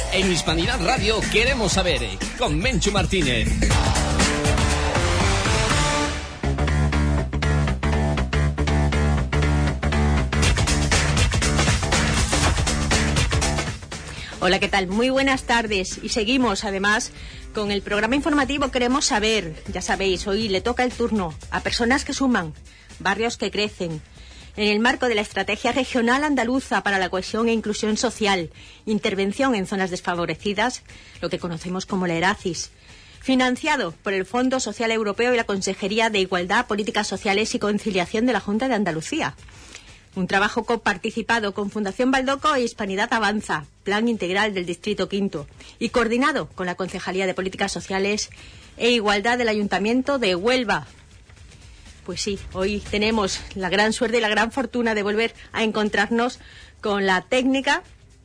En Hispanidad Radio queremos saber, con Menchu Martínez. Hola, ¿qué tal? Muy buenas tardes. Y seguimos, además, con el programa informativo Queremos Saber. Ya sabéis, hoy le toca el turno a personas que suman, barrios que crecen. En el marco de la Estrategia Regional Andaluza para la Cohesión e Inclusión Social, intervención en zonas desfavorecidas, lo que conocemos como la ERACIS, financiado por el Fondo Social Europeo y la Consejería de Igualdad, Políticas Sociales y Conciliación de la Junta de Andalucía. Un trabajo coparticipado con Fundación Baldoco e Hispanidad Avanza, Plan Integral del Distrito V, y coordinado con la Concejalía de Políticas Sociales e Igualdad del Ayuntamiento de Huelva. Pues sí, hoy tenemos la gran suerte y la gran fortuna de volver a encontrarnos con la técnica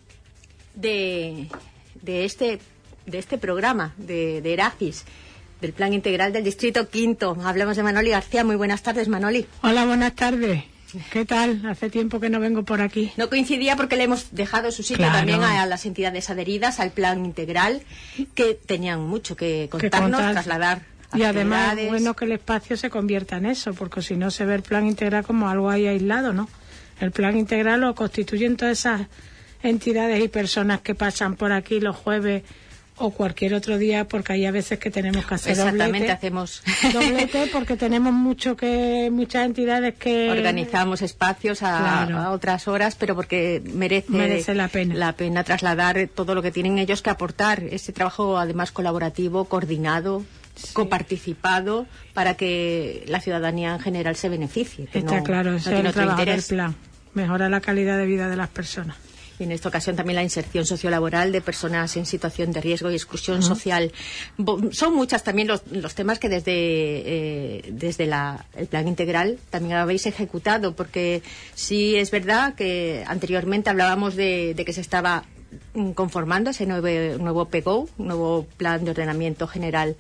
de este programa, de ERACIS, del Plan Integral del Distrito V. Hablamos de Manoli García. Muy buenas tardes, Manoli. Hola, buenas tardes. ¿Qué tal? Hace tiempo que no vengo por aquí. No coincidía porque le hemos dejado su sitio también a las entidades adheridas al Plan Integral, que tenían mucho que contarnos, trasladar. Y además, bueno, que el espacio se convierta en eso, porque si no se ve el Plan Integral como algo ahí aislado, ¿no? El Plan Integral lo constituyen todas esas entidades y personas que pasan por aquí los jueves o cualquier otro día, porque hay a veces que tenemos que hacer Exactamente, hacemos doblete porque tenemos muchas entidades que organizamos espacios a otras horas, pero porque merece la pena trasladar todo lo que tienen ellos que aportar, ese trabajo además colaborativo, coordinado, coparticipado, para que la ciudadanía en general se beneficie. Está claro, ese es el trabajo del plan, mejora la calidad de vida de las personas. Y en esta ocasión también la inserción sociolaboral de personas en situación de riesgo y exclusión social. Son muchas también los temas que desde el Plan Integral también habéis ejecutado, porque sí es verdad que anteriormente hablábamos de que se estaba conformando ese nuevo PGO, nuevo Plan de Ordenamiento General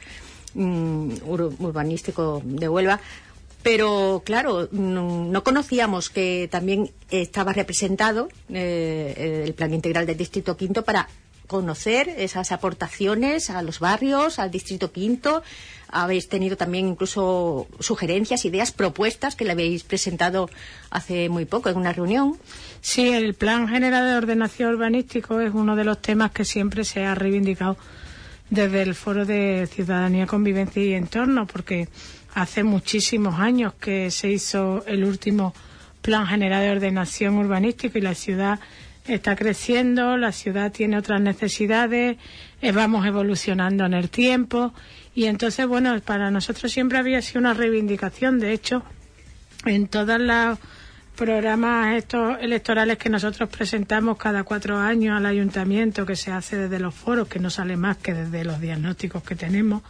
Urbanístico de Huelva. Pero, claro, no conocíamos que también estaba representado el Plan Integral del Distrito V para conocer esas aportaciones a los barrios, al Distrito V. Habéis tenido también incluso sugerencias, ideas, propuestas que le habéis presentado hace muy poco en una reunión. Sí, el Plan General de Ordenación Urbanístico es uno de los temas que siempre se ha reivindicado desde el Foro de Ciudadanía, Convivencia y Entorno, porque hace muchísimos años que se hizo el último Plan General de Ordenación Urbanístico y la ciudad está creciendo, la ciudad tiene otras necesidades, vamos evolucionando en el tiempo y entonces, bueno, para nosotros siempre había sido una reivindicación. De hecho, en todos los programas estos electorales que nosotros presentamos cada 4 años al ayuntamiento, que se hace desde los foros, que no sale más que desde los diagnósticos que tenemos,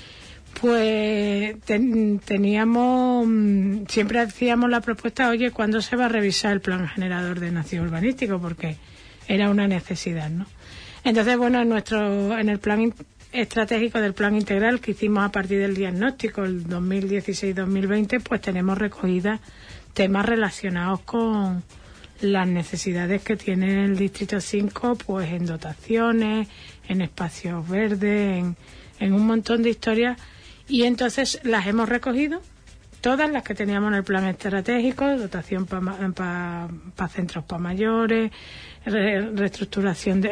pues teníamos, siempre hacíamos la propuesta, oye, ¿cuándo se va a revisar el Plan General de Ordenación Urbanístico? Porque era una necesidad, ¿no? Entonces, bueno, en el plan estratégico del Plan Integral que hicimos a partir del diagnóstico, el 2016-2020, pues tenemos recogidas temas relacionados con las necesidades que tiene el Distrito 5, pues en dotaciones, en espacios verdes, en un montón de historias. Y entonces las hemos recogido, todas las que teníamos en el plan estratégico, dotación para centros para mayores, reestructuración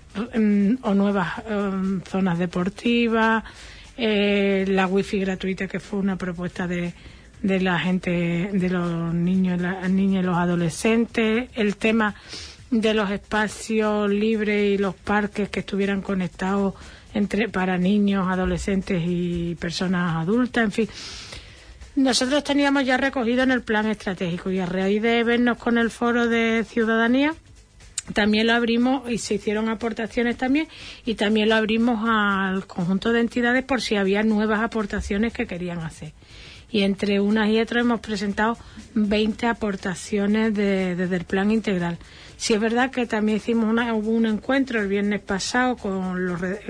o nuevas zonas deportivas, la wifi gratuita, que fue una propuesta de la gente, de los niños, las niñas y los adolescentes, el tema de los espacios libres y los parques que estuvieran conectados para niños, adolescentes y personas adultas, en fin. Nosotros teníamos ya recogido en el plan estratégico y a raíz de vernos con el Foro de Ciudadanía también lo abrimos y se hicieron aportaciones también, y también lo abrimos al conjunto de entidades por si había nuevas aportaciones que querían hacer. Y entre unas y otras hemos presentado 20 aportaciones desde el plan integral. Sí es verdad que también hubo un encuentro el viernes pasado con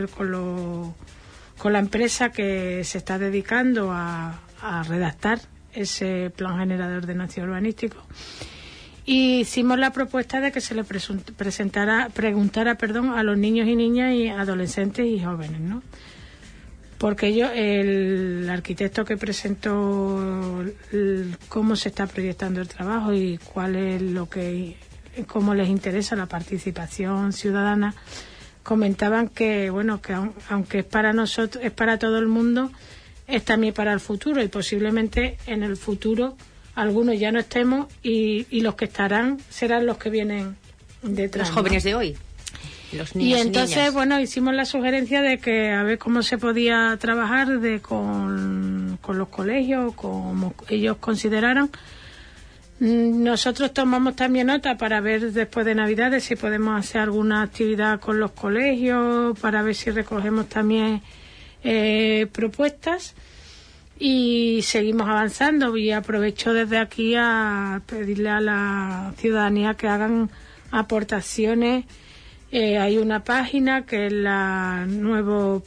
la empresa que se está dedicando a redactar ese Plan General de Ordenación Urbanístico. Y hicimos la propuesta de que se le preguntara a los niños y niñas y adolescentes y jóvenes, ¿no? Porque el arquitecto que presentó cómo se está proyectando el trabajo y cuál es cómo les interesa la participación ciudadana, comentaban que aunque es para nosotros, es para todo el mundo, es también para el futuro, y posiblemente en el futuro algunos ya no estemos y los que estarán serán los que vienen detrás. Los jóvenes de hoy. Los niños y entonces, niñas. Hicimos la sugerencia de que a ver cómo se podía trabajar con los colegios, como ellos consideraran. Nosotros tomamos también nota para ver después de Navidades si podemos hacer alguna actividad con los colegios, para ver si recogemos también propuestas, y seguimos avanzando. Y aprovecho desde aquí a pedirle a la ciudadanía que hagan aportaciones. Hay una página que es la nuevo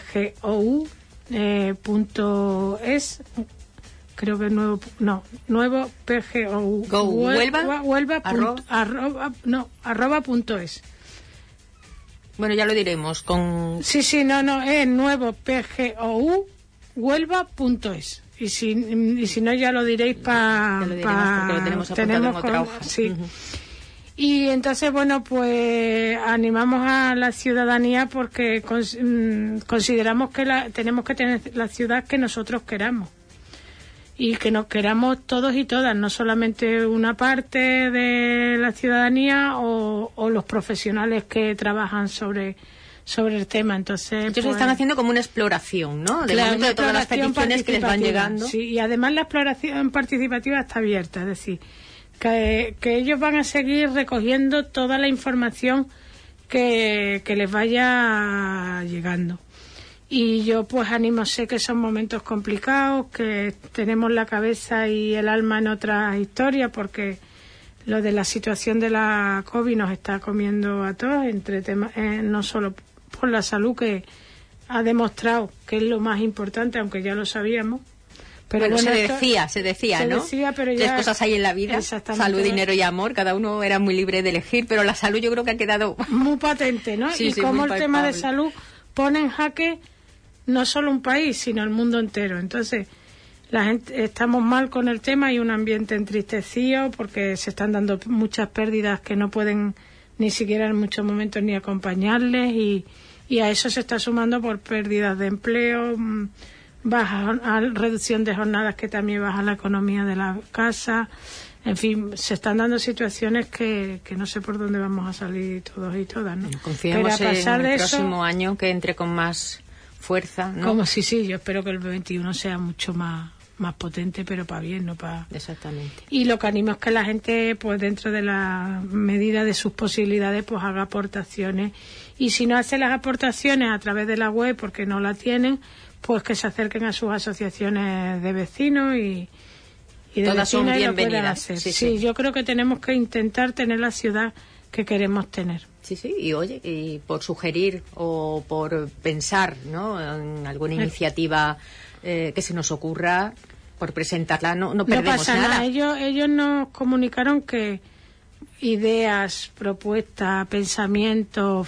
PGOU.es, creo que nuevo PGOU @.es. Bueno, ya lo diremos es nuevo PGOU Huelva.es. Y si no, ya lo diréis porque lo tenemos apuntado en otra hoja. Sí. Uh-huh. Y entonces, animamos a la ciudadanía porque consideramos que tenemos que tener la ciudad que nosotros queramos. Y que nos queramos todos y todas, no solamente una parte de la ciudadanía o los profesionales que trabajan sobre el tema. Entonces, ellos están haciendo como una exploración, ¿no? De todas las peticiones que les van llegando. Sí, y además la exploración participativa está abierta, es decir, que ellos van a seguir recogiendo toda la información que les vaya llegando. Y yo animo, sé que son momentos complicados, que tenemos la cabeza y el alma en otras historias, porque lo de la situación de la COVID nos está comiendo a todos, entre temas, no solo por la salud, que ha demostrado que es lo más importante, aunque ya lo sabíamos. Pero se decía, ¿no? Pero ya, tres cosas hay en la vida: salud, dinero y amor. Cada uno era muy libre de elegir, pero la salud yo creo que ha quedado muy patente, ¿no? Y como el tema de salud pone en jaque no solo un país, sino el mundo entero. Entonces, la gente estamos mal con el tema, hay un ambiente entristecido porque se están dando muchas pérdidas que no pueden ni siquiera en muchos momentos ni acompañarles, y a eso se está sumando por pérdidas de empleo, reducción de jornadas que también baja la economía de la casa. En fin, se están dando situaciones que no sé por dónde vamos a salir todos y todas, ¿no? Confiamos en el próximo año que entre con más fuerza, ¿no? Yo espero que el 21 sea mucho más potente, pero para bien, no para... Exactamente. Y lo que animo es que la gente, dentro de la medida de sus posibilidades, haga aportaciones. Y si no hace las aportaciones a través de la web porque no la tienen, que se acerquen a sus asociaciones de vecinos y de todas son bienvenidas. Sí, yo creo que tenemos que intentar tener la ciudad que queremos tener. Sí, y por sugerir o por pensar, ¿no?, en alguna iniciativa que se nos ocurra, por presentarla, no perdemos no pasa nada. Ellos nos comunicaron que ideas, propuestas, pensamientos,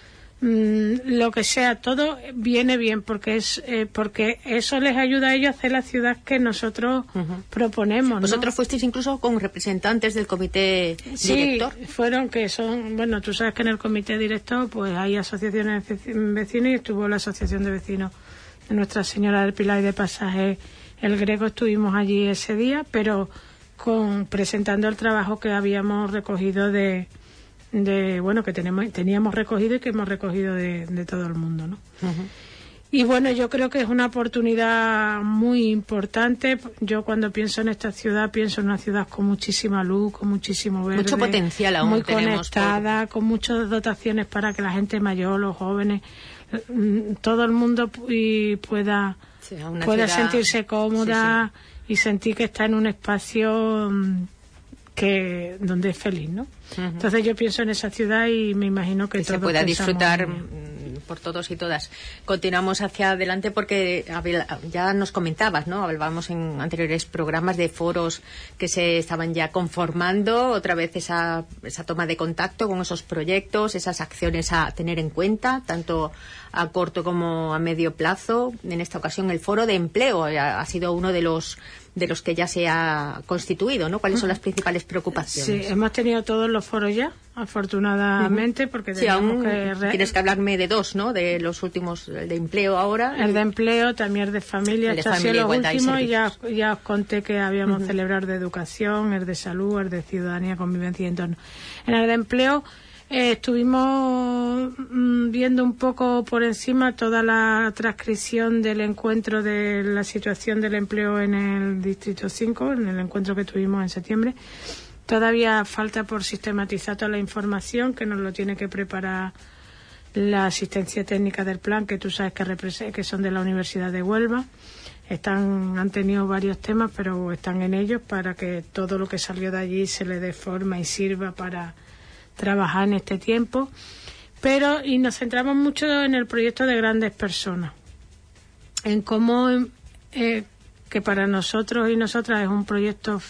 lo que sea, todo viene bien, porque eso les ayuda a ellos a hacer la ciudad que nosotros proponemos, ¿no? Vosotros fuisteis incluso con representantes del comité director. Sí, tú sabes que en el comité director hay asociaciones de vecinos, y estuvo la asociación de vecinos de Nuestra Señora del Pilar y de Pasaje el Greco. Estuvimos allí ese día, pero presentando el trabajo que habíamos recogido que teníamos recogido y que hemos recogido de todo el mundo, ¿no? Y yo creo que es una oportunidad muy importante. Yo cuando pienso en esta ciudad, pienso en una ciudad con muchísima luz, con muchísimo verde, mucho potencial aún, muy conectada, con muchas dotaciones para que la gente mayor, los jóvenes, todo el mundo pueda sentirse cómoda, y sentir que está en un espacio donde es feliz, ¿no? Entonces yo pienso en esa ciudad y me imagino que se pueda disfrutar por todos y todas. Continuamos hacia adelante porque ya nos comentabas, ¿no? Hablábamos en anteriores programas de foros que se estaban ya conformando, otra vez esa toma de contacto con esos proyectos, esas acciones a tener en cuenta, tanto a corto como a medio plazo. En esta ocasión el foro de empleo ha sido uno de los que ya se ha constituido, ¿no? ¿Cuáles son las principales preocupaciones? Sí, hemos tenido todos los foros ya, afortunadamente, porque teníamos tienes que hablarme de dos, ¿no? De los últimos, el de empleo ahora. El de empleo, también el de familia, el de los últimos, y ya os conté que habíamos celebrado el de educación, el de salud, el de ciudadanía, convivencia y entorno. En el de empleo estuvimos viendo un poco por encima toda la transcripción del encuentro de la situación del empleo en el Distrito 5, en el encuentro que tuvimos en septiembre. Todavía falta por sistematizar toda la información, que nos lo tiene que preparar la asistencia técnica del plan, que tú sabes que son de la Universidad de Huelva. Han tenido varios temas, pero están en ellos para que todo lo que salió de allí se le dé forma y sirva para trabajar en este tiempo. Y nos centramos mucho en el proyecto de grandes personas, en cómo que para nosotros y nosotras es un proyecto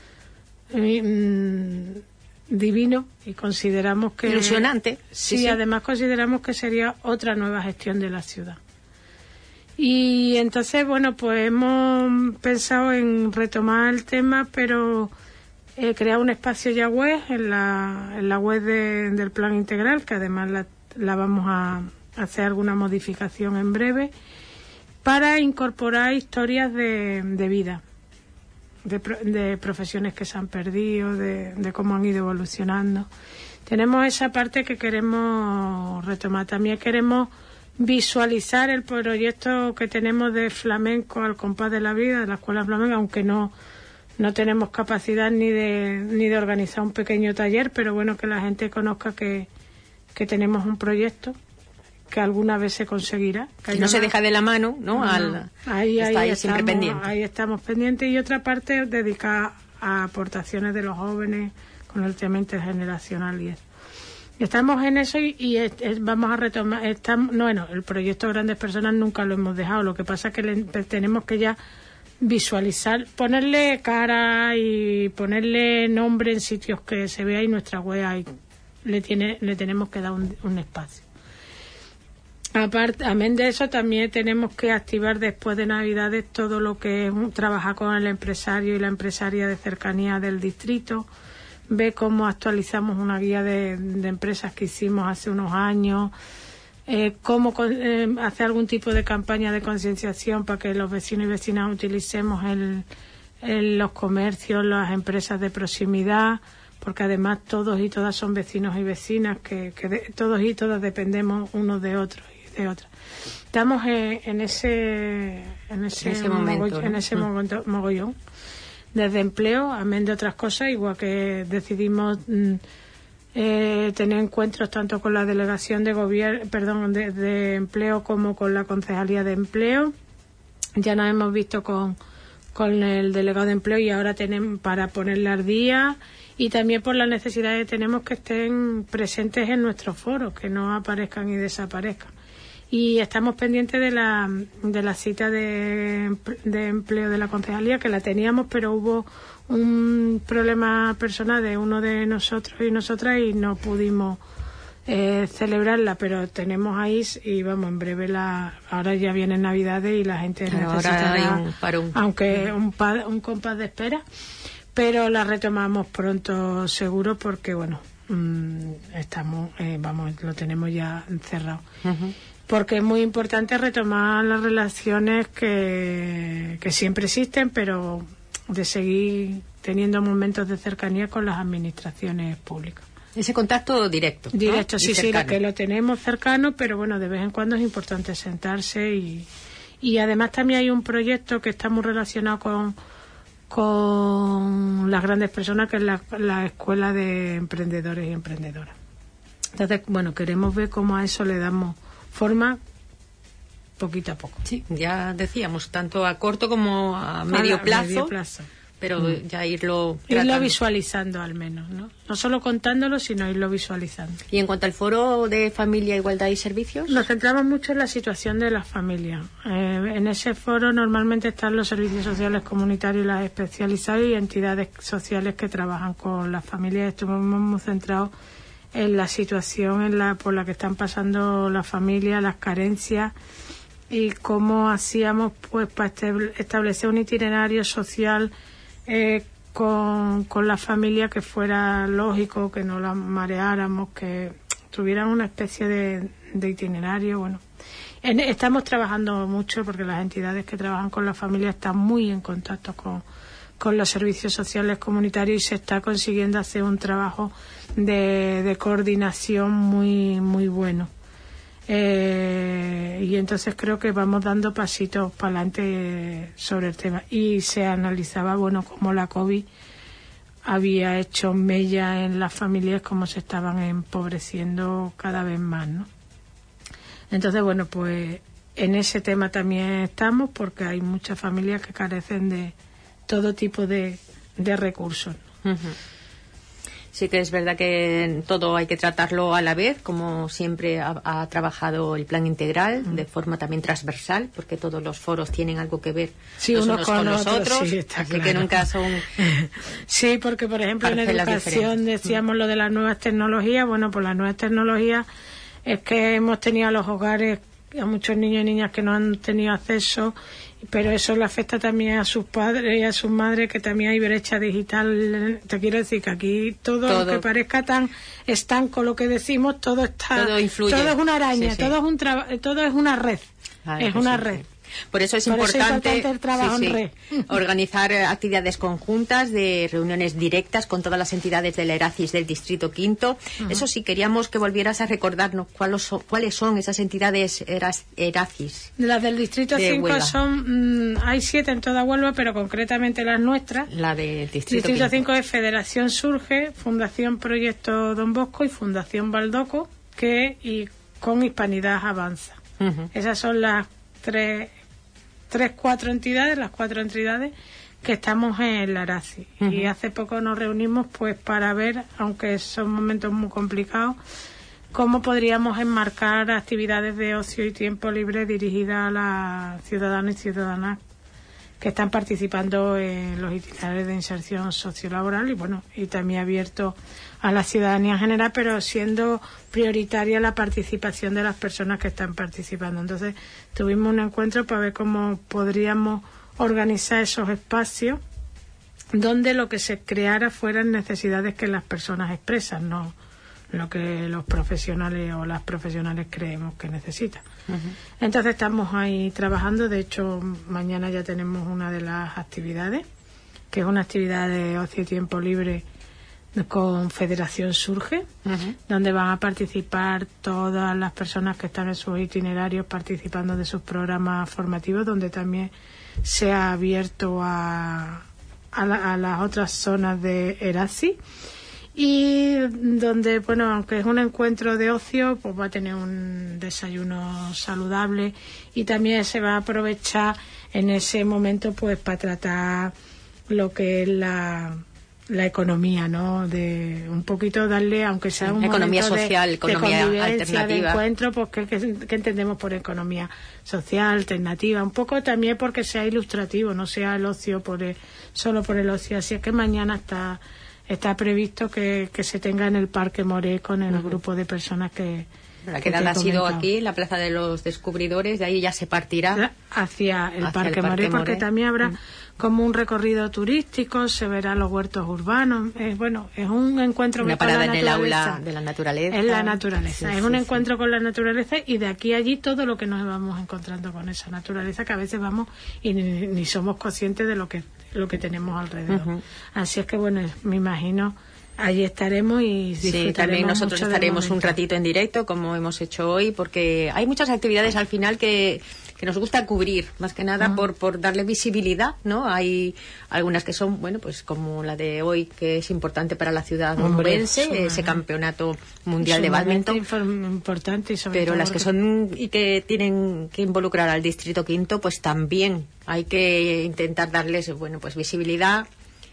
divino, y consideramos que ilusionante. Sí, además consideramos que sería otra nueva gestión de la ciudad. Y entonces, pues hemos pensado en retomar el tema, pero crear un espacio ya web en la web del plan integral, que además la vamos a hacer alguna modificación en breve, para incorporar historias de vida, de profesiones que se han perdido, de cómo han ido evolucionando. Tenemos esa parte que queremos retomar. También queremos visualizar el proyecto que tenemos de flamenco al compás de la vida, de la escuela flamenca, aunque no tenemos capacidad ni de organizar un pequeño taller, pero bueno, que la gente conozca que tenemos un proyecto que alguna vez se conseguirá. Que no se deja de la mano, ¿no? Ahí siempre pendiente. Ahí estamos pendientes. Y otra parte dedicada a aportaciones de los jóvenes con el tema intergeneracional y eso. Estamos en eso y vamos a retomar. El proyecto Grandes Personas nunca lo hemos dejado. Lo que pasa es que tenemos que ya visualizar, ponerle cara y ponerle nombre en sitios que se vea, y nuestra web y le tenemos que dar un espacio. Amén de eso, también tenemos que activar después de Navidades todo lo que es trabajar con el empresario y la empresaria de cercanía del distrito, ver cómo actualizamos una guía de empresas que hicimos hace unos años, cómo hacer algún tipo de campaña de concienciación para que los vecinos y vecinas utilicemos los comercios, las empresas de proximidad, porque además todos y todas son vecinos y vecinas que todos y todas dependemos unos de otros y de otras. Estamos en ese momento, ¿no? En ese mogollón desde empleo, amén de otras cosas, igual que decidimos tener encuentros tanto con la delegación de empleo como con la concejalía de empleo. Ya nos hemos visto con el delegado de empleo, y ahora tenemos para ponerle al día, y también por la necesidad que tenemos que estén presentes en nuestros foros, que no aparezcan y desaparezcan. Y estamos pendientes de la cita de empleo de la concejalía, que la teníamos, pero hubo un problema personal de uno de nosotros y nosotras y no pudimos celebrarla, pero tenemos ahí y vamos, en breve ahora ya vienen Navidades y la gente necesita aunque un compás de espera, pero la retomamos pronto seguro, porque bueno, lo tenemos ya cerrado. Porque es muy importante retomar las relaciones que siempre existen, pero de seguir teniendo momentos de cercanía con las administraciones públicas. Ese contacto directo. Directo, ¿no? Sí, que lo tenemos cercano, pero bueno, de vez en cuando es importante sentarse y además también hay un proyecto que está muy relacionado con las grandes personas, que es la Escuela de Emprendedores y Emprendedoras. Entonces, bueno, queremos ver cómo a eso le damos forma poquito a poco. Sí, ya decíamos, tanto a corto como a medio plazo. pero ya irlo tratando. Irlo visualizando al menos, ¿no? No solo contándolo, sino irlo visualizando. Y en cuanto al foro de familia, igualdad y servicios, nos centramos mucho en la situación de las familias. En ese foro normalmente están los servicios sociales comunitarios, las especializadas y entidades sociales que trabajan con las familias. Estuvimos muy centrados en la situación por la que están pasando las familias, las carencias, y cómo hacíamos pues para establecer un itinerario social con la familia que fuera lógico, que no la mareáramos, que tuvieran una especie de itinerario. Bueno, estamos trabajando mucho porque las entidades que trabajan con la familia están muy en contacto con los servicios sociales comunitarios y se está consiguiendo hacer un trabajo de coordinación muy muy bueno. Y entonces creo que vamos dando pasitos para adelante sobre el tema. Y se analizaba, bueno, cómo la COVID había hecho mella en las familias, cómo se estaban empobreciendo cada vez más, ¿no? Entonces, bueno, pues en ese tema también estamos, porque hay muchas familias que carecen de todo tipo de recursos, ¿no? Uh-huh. Sí que es verdad que todo hay que tratarlo a la vez, como siempre ha trabajado el plan integral, de forma también transversal, porque todos los foros tienen algo que ver los unos con los otros, sí, así claro. Que nunca son... Sí, porque por ejemplo en educación decíamos lo de las nuevas tecnologías. Bueno, pues las nuevas tecnologías es que hemos tenido a los hogares, a muchos niños y niñas que no han tenido acceso, pero eso le afecta también a sus padres y a sus madres, que también hay brecha digital. Te quiero decir que aquí todo. Aunque parezca tan estanco lo que decimos, todo influye, todo es una araña, sí. Todo es una red, es una red. Sí. Por eso es importante el trabajo en red. Organizar actividades conjuntas, de reuniones directas con todas las entidades de la ERACIS del Distrito Quinto. Uh-huh. Eso sí, queríamos que volvieras a recordarnos cuáles son esas entidades ERACIS. Las del Distrito 5 son, hay 7 en toda Huelva, pero concretamente las nuestras. La del Distrito 5 es Federación Surge, Fundación Proyecto Don Bosco y Fundación Baldoco, y con Hispanidad Avanza. Uh-huh. Esas son las cuatro entidades que estamos en la ERACIS. Uh-huh. Y hace poco nos reunimos pues para ver, aunque son momentos muy complicados, cómo podríamos enmarcar actividades de ocio y tiempo libre dirigidas a los ciudadanos y ciudadanas que están participando en los itinerarios de inserción sociolaboral y también abierto a la ciudadanía en general, pero siendo prioritaria la participación de las personas que están participando. Entonces tuvimos un encuentro para ver cómo podríamos organizar esos espacios donde lo que se creara fueran necesidades que las personas expresan, no lo que los profesionales o las profesionales creemos que necesitan. Uh-huh. Entonces estamos ahí trabajando. De hecho, mañana ya tenemos una de las actividades, que es una actividad de ocio y tiempo libre con Federación Surge, uh-huh, donde van a participar todas las personas que están en sus itinerarios participando de sus programas formativos, donde también se ha abierto a las otras zonas de ERACIS. Y donde, aunque es un encuentro de ocio, pues va a tener un desayuno saludable, y también se va a aprovechar en ese momento pues para tratar lo que es la economía, ¿no? De un poquito darle, aunque sea un economía momento social, economía alternativa, de encuentro, pues ¿qué entendemos por economía social alternativa? Un poco también porque sea ilustrativo, no sea el ocio solo por el ocio. Así es que mañana está previsto que se tenga en el Parque Moré con el uh-huh grupo de personas que la quedada ha sido aquí, la Plaza de los Descubridores, de ahí ya se partirá hacia el Parque Moré, porque también habrá como un recorrido turístico, se verá los huertos urbanos. Es un encuentro una parada en el aula de la naturaleza. Es la naturaleza, sí, es un encuentro con la naturaleza, y de aquí a allí todo lo que nos vamos encontrando con esa naturaleza, que a veces vamos y ni somos conscientes de lo que tenemos alrededor. Uh-huh. Así es que me imagino allí estaremos y disfrutaremos. Sí, también nosotros estaremos un ratito en directo, como hemos hecho hoy, porque hay muchas actividades al final que nos gusta cubrir, más que nada por darle visibilidad, ¿no? Hay algunas que son, pues como la de hoy, que es importante para la ciudad onubense, ese campeonato mundial de bádminton, importante, pero las que son y que tienen que involucrar al Distrito Quinto, pues también hay que intentar darles, pues visibilidad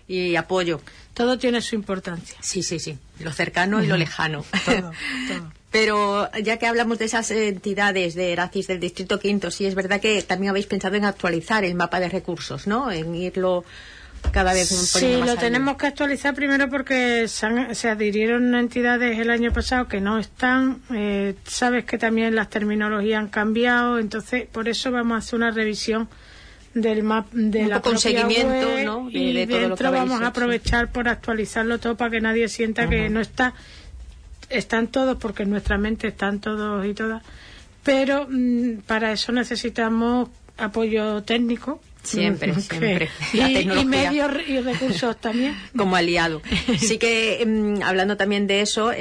y apoyo. Todo tiene su importancia. Sí, lo cercano y lo lejano. Todo. Pero ya que hablamos de esas entidades de Eracis del Distrito Quinto, sí es verdad que también habéis pensado en actualizar el mapa de recursos, ¿no? En irlo cada vez poniendo más lo al tenemos que actualizar primero porque se adhirieron entidades el año pasado que no están. Sabes que también las terminologías han cambiado, entonces por eso vamos a hacer una revisión del mapa de la propia seguimiento, web, ¿no? y todo lo que vamos a aprovechar por actualizarlo todo para que nadie sienta que no está. Están todos, porque en nuestra mente están todos y todas, pero para eso necesitamos apoyo técnico. Siempre. Y medios y recursos también. Como aliado. Sí que, hablando también de eso,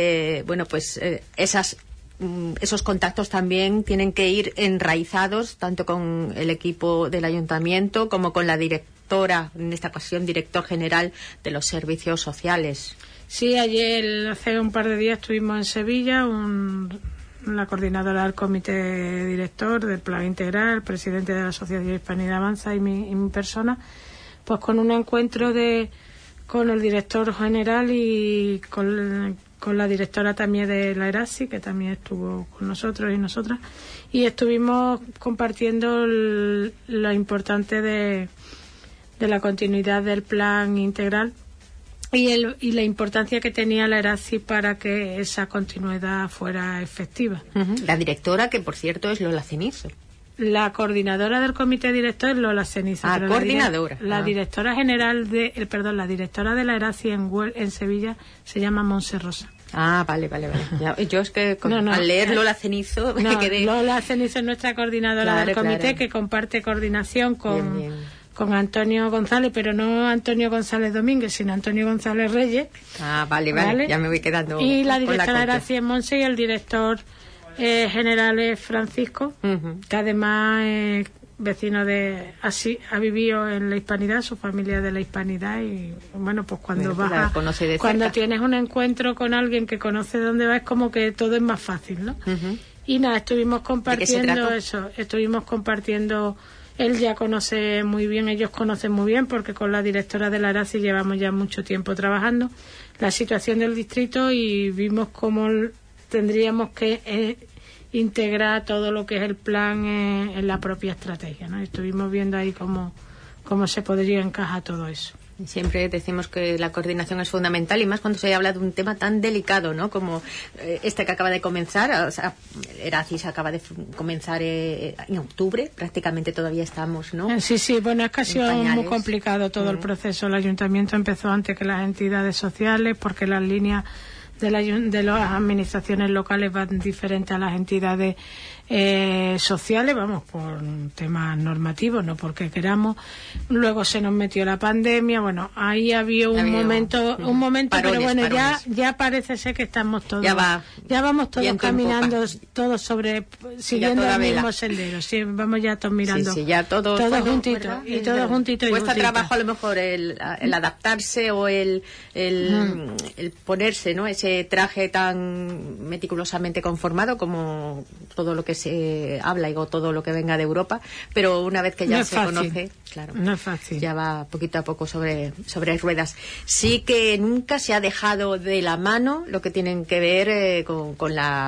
esos contactos también tienen que ir enraizados, tanto con el equipo del ayuntamiento como con la directora, en esta ocasión, director general de los servicios sociales. Sí, ayer, hace un par de días, estuvimos en Sevilla, la coordinadora del comité director del Plan Integral, el presidente de la Asociación Hispanidad Avanza y mi persona, pues con un encuentro con el director general y con la directora también de la ERASI, que también estuvo con nosotros y nosotras, y estuvimos compartiendo lo importante de la continuidad del Plan Integral y la importancia que tenía la ERASI para que esa continuidad fuera efectiva. La directora, que por cierto es Lola Cenizo. La coordinadora del comité director es Lola Cenizo. Coordinadora. La directora general la directora de la ERASI en Sevilla se llama Monse Rosa. Vale. Yo es que al leer Lola Cenizo me quedé... Lola Cenizo es nuestra coordinadora del comité, que comparte coordinación con Antonio González, pero no Antonio González Domínguez, sino Antonio González Reyes. Vale, ya me voy quedando. Y la directora era Monse y el director general es Francisco, que además es vecino ha vivido en la Hispanidad, su familia de la Hispanidad, y bueno, pues cuando tienes un encuentro con alguien que conoce dónde va, es como que todo es más fácil, ¿no? Y nada, estuvimos compartiendo eso, él ya conoce muy bien, ellos conocen muy bien, porque con la directora de la ERASI llevamos ya mucho tiempo trabajando la situación del distrito y vimos cómo tendríamos que integrar todo lo que es el plan en la propia estrategia, ¿no? Estuvimos viendo ahí cómo se podría encajar todo eso. Siempre decimos que la coordinación es fundamental, y más cuando se habla de un tema tan delicado, ¿no? Como este que acaba de comenzar. O sea, Eracis acaba de comenzar en octubre, prácticamente todavía estamos, ¿no? Sí, bueno, es que ha sido muy complicado todo el proceso. El ayuntamiento empezó antes que las entidades sociales, porque las líneas de las administraciones locales van diferentes a las entidades sociales, vamos, por temas normativos, no porque queramos. Luego se nos metió la pandemia, bueno, ahí había un momento, parones, pero bueno, ya parece ser que estamos todos, ya vamos todos caminando, todos siguiendo el mismo sendero, sí, vamos ya todos mirando, ya todos juntitos, y todos juntitos. Cuesta trabajo a lo mejor el adaptarse o el ponerse, ¿no? Ese traje tan meticulosamente conformado como todo lo que se habla y todo lo que venga de Europa, pero una vez que ya se conoce, claro, no es fácil, ya va poquito a poco sobre ruedas. Sí que nunca se ha dejado de la mano lo que tienen que ver con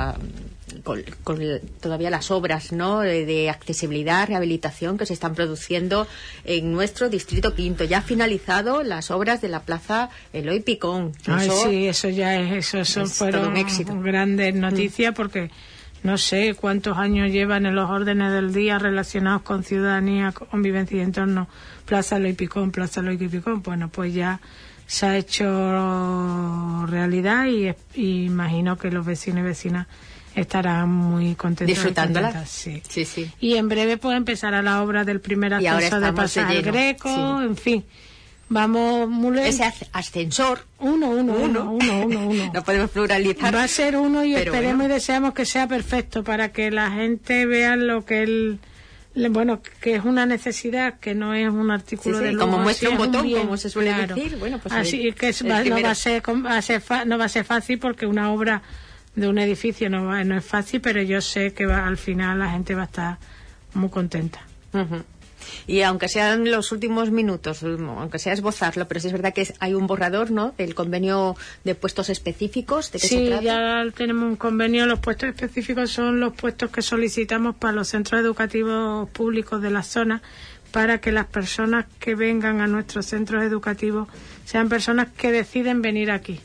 todavía las obras, ¿no? De accesibilidad, rehabilitación que se están produciendo en nuestro distrito quinto. Ya ha finalizado las obras de la plaza Eloy Picón. Eso fueron un éxito. Grandes noticias, porque no sé cuántos años llevan en los órdenes del día relacionados con ciudadanía, convivencia y entorno, Plaza Eloy Picón. Bueno, pues ya se ha hecho realidad y imagino que los vecinos y vecinas estarán muy contentos. Disfrutándola. Sí. Y en breve pues empezará la obra del primer ascensor de Pasar al Greco, en fin. Vamos, ese ascensor. Uno. No podemos pluralizar. Va a ser uno y esperemos y deseamos que sea perfecto para que la gente vea lo que que es una necesidad, que no es un artículo de lujo. Como muestra un botón, como se suele decir. Bueno, pues así que no va a ser fácil, porque una obra de un edificio no es fácil, pero yo sé que al final la gente va a estar muy contenta. Y aunque sean los últimos minutos, aunque sea esbozarlo, pero sí es verdad que hay un borrador, ¿no?, del convenio de puestos específicos. ¿De qué se trata? Sí, ya tenemos un convenio. Los puestos específicos son los puestos que solicitamos para los centros educativos públicos de la zona, para que las personas que vengan a nuestros centros educativos sean personas que deciden venir aquí.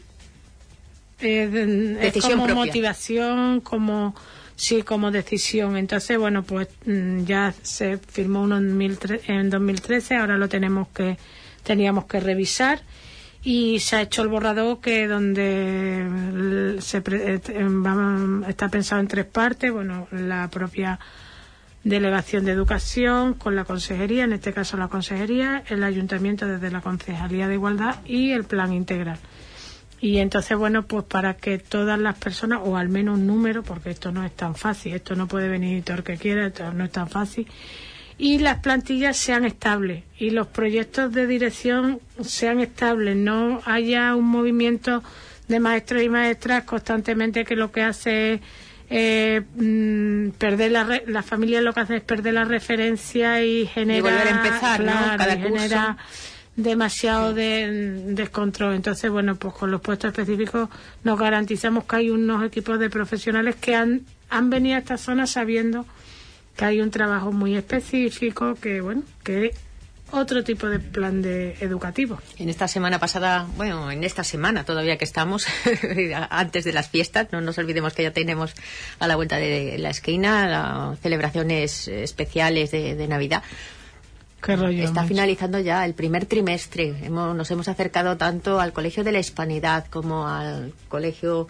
Es como propia. Motivación, como decisión. Entonces, bueno, pues ya se firmó uno en 2013, ahora lo teníamos que revisar, y se ha hecho el borrador que donde está pensado en 3 partes. Bueno, la propia Delegación de Educación con la Consejería, en este caso la Consejería, el Ayuntamiento desde la Concejalía de Igualdad y el Plan Integral. Y entonces, bueno, pues para que todas las personas, o al menos un número, porque esto no es tan fácil, esto no puede venir todo el que quiera, esto no es tan fácil, y las plantillas sean estables y los proyectos de dirección sean estables, no haya un movimiento de maestros y maestras constantemente que lo que hace es perder la familia, lo que hace es perder la referencia y genera... Y volver a empezar, claro, ¿no? Cada curso. Genera demasiado descontrol. Entonces, bueno, pues con los puestos específicos nos garantizamos que hay unos equipos de profesionales que han venido a esta zona sabiendo que hay un trabajo muy específico, que bueno, que otro tipo de plan educativo. En esta semana pasada, bueno, en esta semana todavía que estamos, antes de las fiestas, no nos olvidemos que ya tenemos a la vuelta de la esquina las celebraciones especiales de Navidad. Qué rollo, está finalizando ya el primer trimestre. Nos hemos acercado tanto al Colegio de la Hispanidad como al Colegio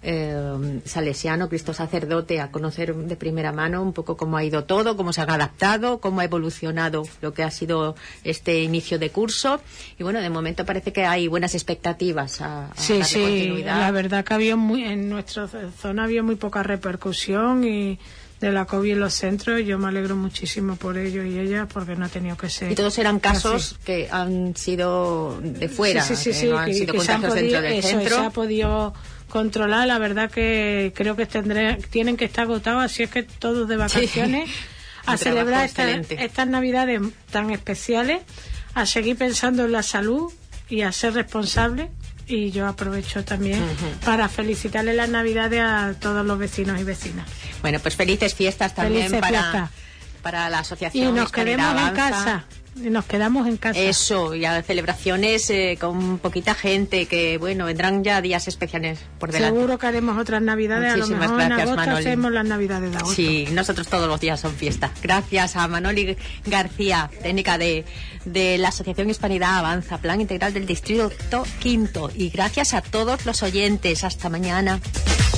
Salesiano Cristo Sacerdote a conocer de primera mano un poco cómo ha ido todo, cómo se han adaptado, cómo ha evolucionado lo que ha sido este inicio de curso. Y bueno, de momento parece que hay buenas expectativas sí, continuidad. La verdad que en nuestra zona había muy poca repercusión y de la COVID en los centros. Yo me alegro muchísimo por ellos y ellas, porque no ha tenido que ser. Y todos eran casos que han sido de fuera, sí, no han sido contagios dentro del centro. Se ha podido controlar. La verdad que creo que tienen que estar agotados, así es que todos de vacaciones a celebrar estas Navidades tan especiales, a seguir pensando en la salud y a ser responsables. Y yo aprovecho también para felicitarle las Navidades a todos los vecinos y vecinas. Bueno, pues felices fiestas también para la asociación. Y nos quedemos en casa. Y nos quedamos en casa. Eso, y a celebraciones con poquita gente, que bueno, vendrán ya días especiales por delante. Seguro que haremos otras Navidades. Muchísimas a lo mejor gracias, en agosto Manoli. Hacemos las Navidades de agosto. Sí, nosotros todos los días son fiesta. Gracias a Manoli García, técnica de la Asociación Hispanidad Avanza, Plan Integral del Distrito Quinto. Y gracias a todos los oyentes. Hasta mañana.